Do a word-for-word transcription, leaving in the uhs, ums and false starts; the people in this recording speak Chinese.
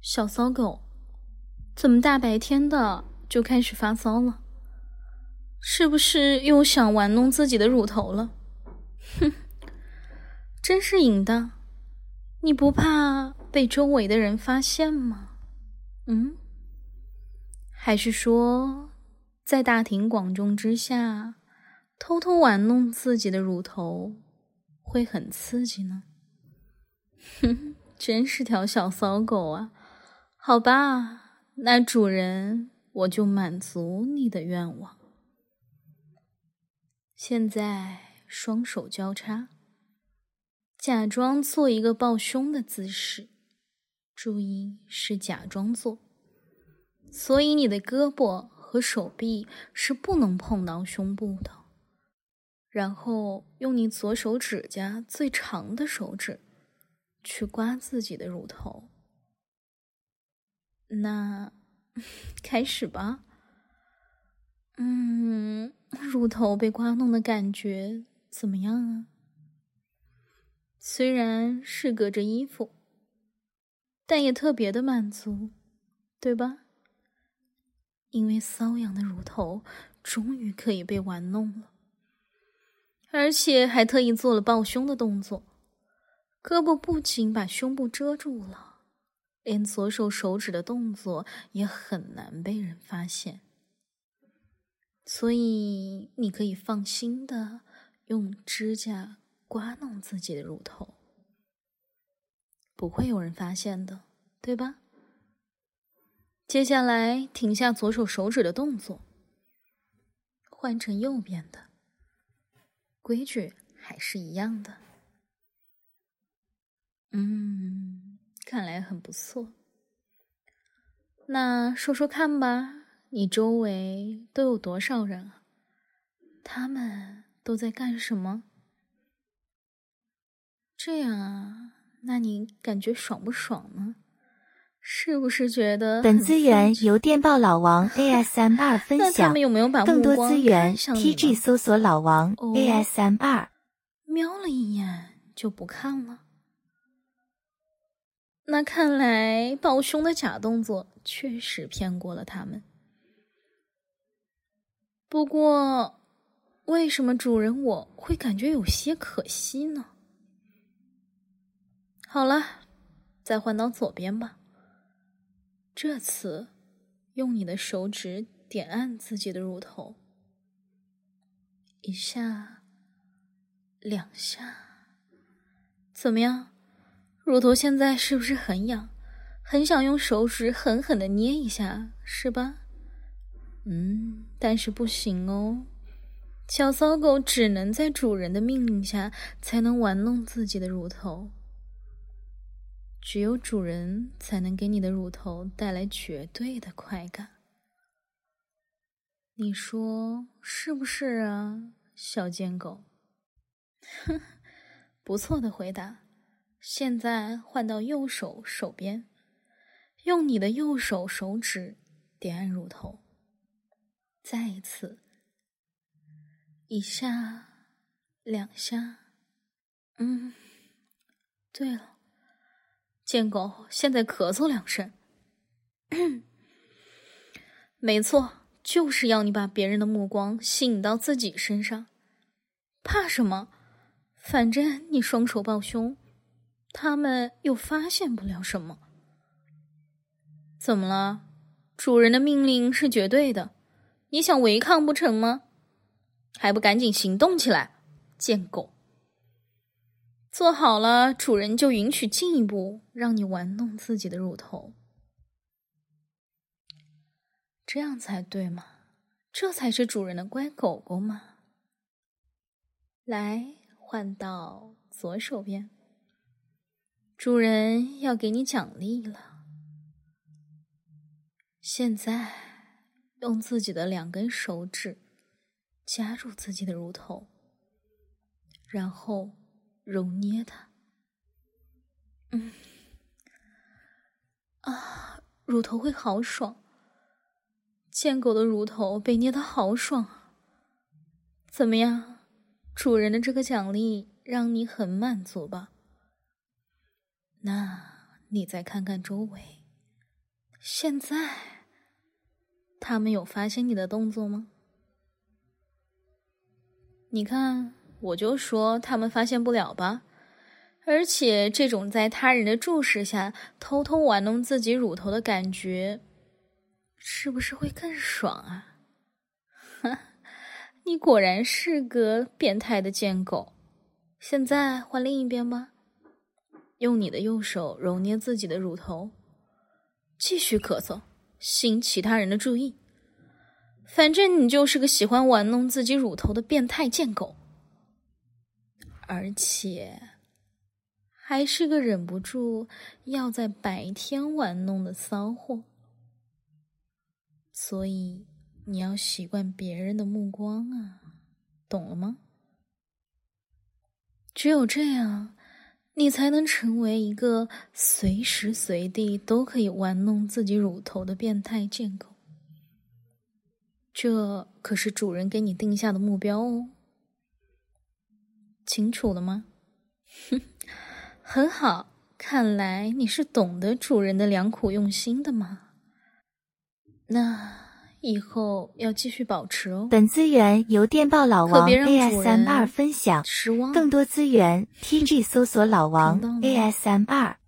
小骚狗，怎么大白天的就开始发骚了？是不是又想玩弄自己的乳头了？哼，真是瘾的，你不怕被周围的人发现吗？嗯？还是说，在大庭广众之下，偷偷玩弄自己的乳头，会很刺激呢？哼，真是条小骚狗啊！好吧，那主人，我就满足你的愿望。现在双手交叉，假装做一个抱胸的姿势，注意是假装做，所以你的胳膊和手臂是不能碰到胸部的。然后用你左手指甲最长的手指去刮自己的乳头。那开始吧。嗯，乳头被刮弄的感觉怎么样啊？虽然是隔着衣服，但也特别的满足，对吧？因为瘙痒的乳头终于可以被玩弄了，而且还特意做了抱胸的动作，胳膊不仅把胸部遮住了，连左手手指的动作也很难被人发现。所以你可以放心的用指甲刮弄自己的乳头，不会有人发现的，对吧？接下来停下左手手指的动作，换成右边的，规矩还是一样的。嗯，看来很不错。那说说看吧，你周围都有多少人啊？他们都在干什么？这样啊，那你感觉爽不爽呢？是不是觉得本资源由电报老王 A S M R 分享？ 那他们有没有把更多目光资源看向你 T G 呢？ 搜索老王、 哦、 A S M R。 瞄了一眼就不看了。那看来抱胸的假动作确实骗过了他们。不过，为什么主人我会感觉有些可惜呢？好了，再换到左边吧。这次，用你的手指点按自己的乳头，一下，两下，怎么样？乳头现在是不是很痒？很想用手指狠狠地捏一下，是吧？嗯，但是不行哦。小骚狗只能在主人的命令下才能玩弄自己的乳头。只有主人才能给你的乳头带来绝对的快感。你说是不是啊，小贱狗？哼，不错的回答。现在换到右手手边，用你的右手手指点按乳头。再一次，一下，两下。嗯，对了，贱狗，现在咳嗽两声。没错，就是要你把别人的目光吸引到自己身上。怕什么？反正你双手抱胸，他们又发现不了什么。怎么了？主人的命令是绝对的，你想违抗不成吗？还不赶紧行动起来，贱狗！做好了，主人就允许进一步让你玩弄自己的乳头。这样才对嘛，这才是主人的乖狗狗嘛。来，换到左手边，主人要给你奖励了。现在用自己的两根手指夹住自己的乳头，然后揉捏它。嗯，啊，乳头会好爽。贱狗的乳头被捏得好爽啊！怎么样，主人的这个奖励让你很满足吧？那你再看看周围， 现在他们有发现你的动作吗？你看，我就说他们发现不了吧。而且这种在他人的注视下偷偷玩弄自己乳头的感觉，是不是会更爽啊？哈，你果然是个变态的贱狗。现在换另一边吧，用你的右手揉捏自己的乳头，继续咳嗽，吸引其他人的注意。反正你就是个喜欢玩弄自己乳头的变态贱狗，而且还是个忍不住要在白天玩弄的骚货。所以你要习惯别人的目光啊，懂了吗？只有这样，你才能成为一个随时随地都可以玩弄自己乳头的变态贱狗。这可是主人给你定下的目标哦。清楚了吗？哼，很好，看来你是懂得主人的良苦用心的嘛。那以后要继续保持哦。 本资源由电报老王 A S M R 分享， 失望。 更多资源 T G 搜索老王 A S M R。